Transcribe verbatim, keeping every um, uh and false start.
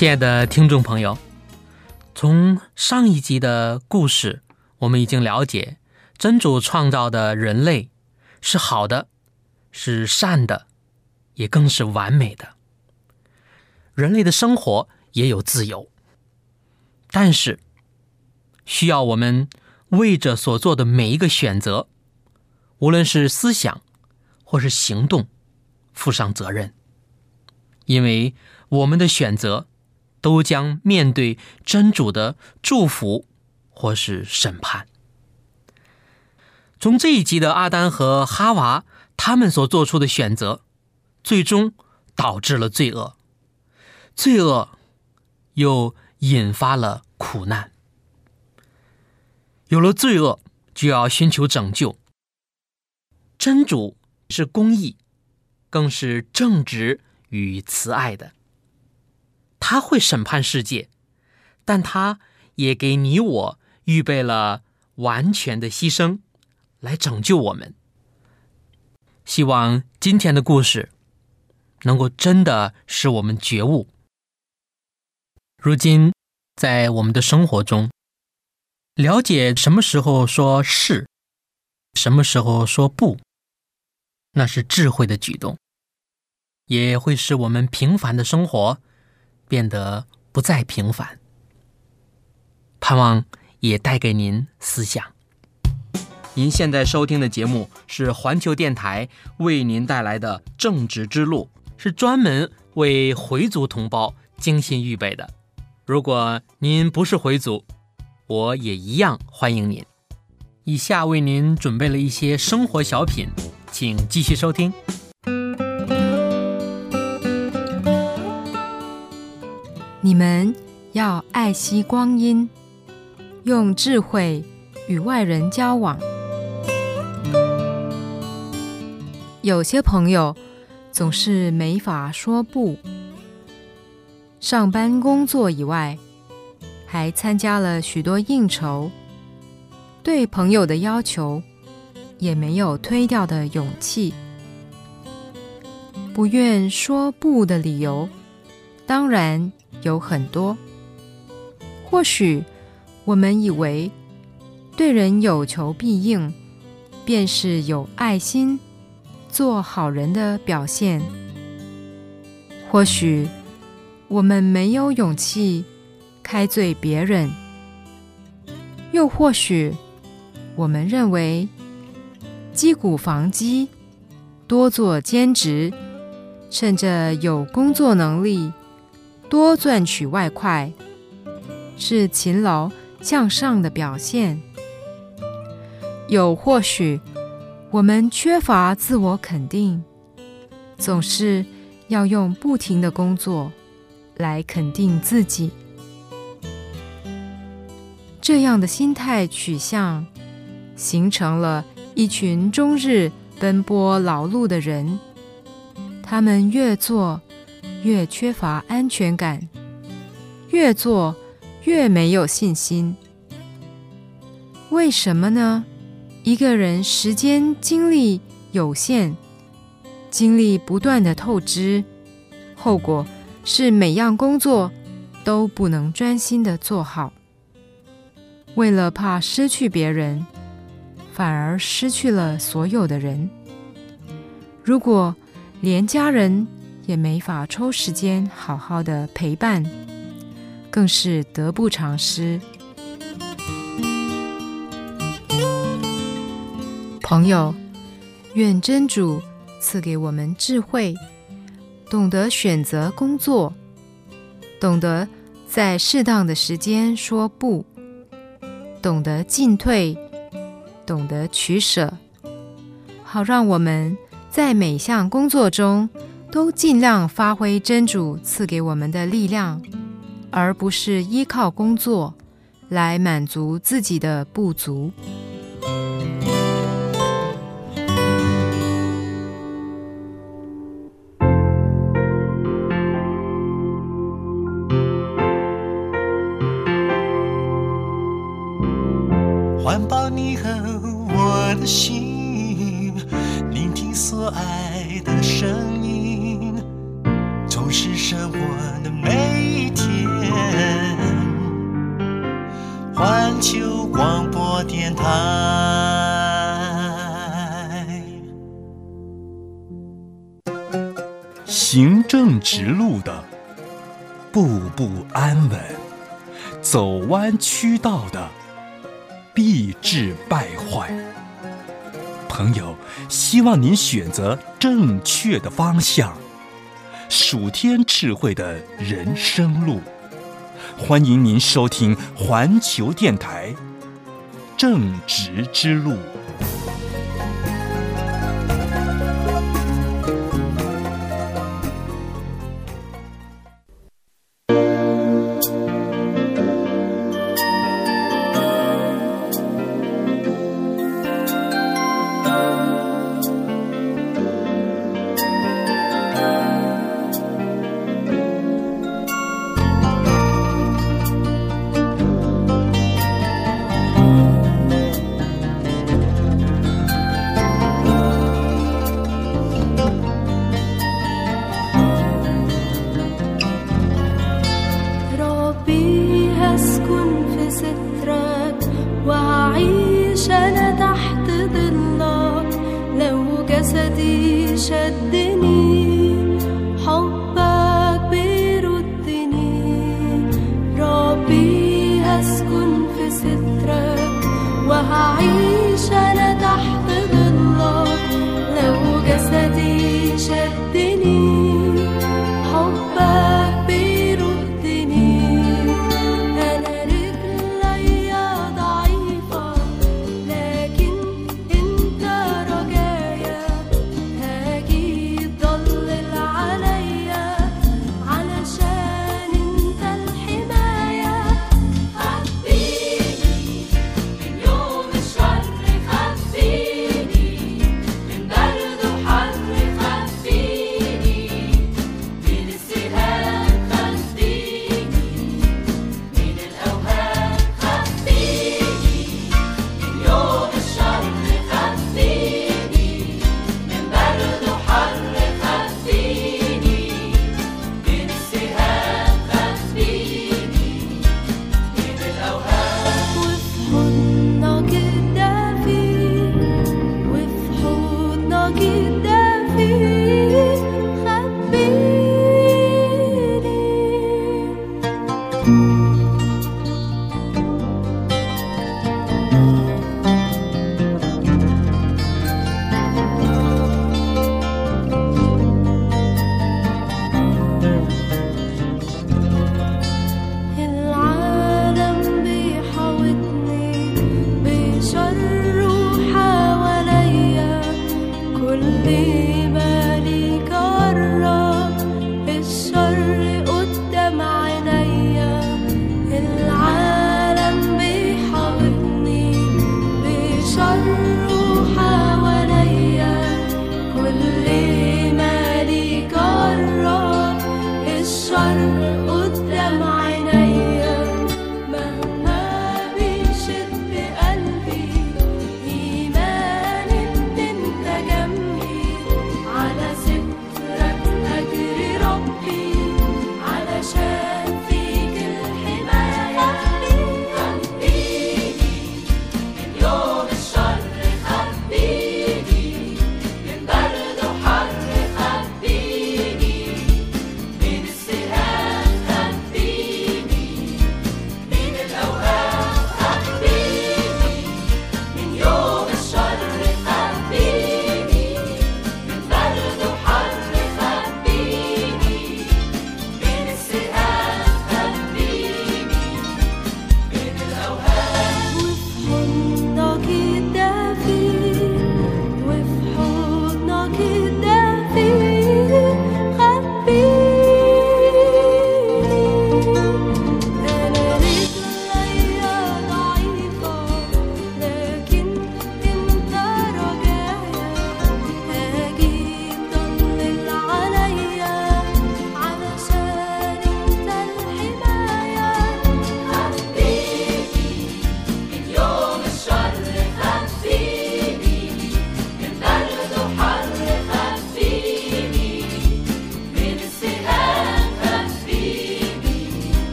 亲爱的听众朋友，从上一集的故事，我们已经了解真主创造的人类是好的，是善的，也更是完美的。人类的生活也有自由，但是需要我们为着所做的每一个选择，无论是思想或是行动，负上责任，因为我们的选择都将面对真主的祝福或是审判。从这一集的阿丹和哈娃他们所做出的选择，最终导致了罪恶，罪恶又引发了苦难。有了罪恶，就要寻求拯救。真主是公义，更是正直与慈爱的。他会审判世界，但他也给你我预备了完全的牺牲来拯救我们。希望今天的故事能够真的使我们觉悟。如今在我们的生活中，了解什么时候说是，什么时候说不，那是智慧的举动，也会使我们平凡的生活变得不再平凡。盼望也带给您思想。您现在收听的节目是环球电台为您带来的正直之路，是专门为回族同胞精心预备的。如果您不是回族，我也一样欢迎您。以下为您准备了一些生活小品，请继续收听。 你们要爱惜光阴，用智慧与外人交往。有些朋友总是没法说不，上班工作以外，还参加了许多应酬，对朋友的要求也没有推掉的勇气。不愿说不的理由当然有很多。或许我们以为对人有求必应便是有爱心做好人的表现，或许我们没有勇气开罪别人，又或许我们认为击鼓防饥，多做兼职，趁着有工作能力多赚取外快，是勤劳向上的表现。又或许我们缺乏自我肯定，总是要用不停的工作来肯定自己。这样的心态取向，形成了一群终日奔波劳碌的人，他们越做越缺乏安全感，越做越没有信心。为什么呢？一个人时间精力有限，精力不断的透支，后果是每样工作都不能专心的做好。为了怕失去别人，反而失去了所有的人。如果连家人也没法抽时间好好的陪伴，更是得不偿失。朋友，愿真主赐给我们智慧，懂得选择工作，懂得在适当的时间说不，懂得进退，懂得取舍，好让我们在每项工作中都尽量发挥真主赐给我们的力量，而不是依靠工作来满足自己的不足。 环抱你和我的心，聆听所爱的声音，充实生活的每一天。 行正直路的，步步安稳；走弯曲道的，必致败坏。朋友，希望您选择正确的方向，属天智慧的人生路。欢迎您收听环球电台正直之路。 جسدي شدني حبك بيردني ربي هسكن في سترك وهعيش أنا تحت ظلك لو جسدي شدني حبك بيردني أنا رجلي ضعيفة لكن أنت رجايا هاجي تضلل عليا علشان أنت الحماية خبيني من يوم الشر خبيني من برد وحر خبيني من السهام خبيني من الأوهام خبيني من يوم الشر خبيني من برد وحر خبيني من السهام خبيني من الأوهام وفي حضنك الدافي وفي حضنك الدافي خبيني العالم بيحاوطني بشره حواليا كل ما ليك قرب الشر قدام عينيا العالم بيحاوطني بشره حواليا كل ما ليك قرب الشر قدام عينيا مهما بيشد قلبي إيمان إن أنت جنبي على سترك أجري ربي علشان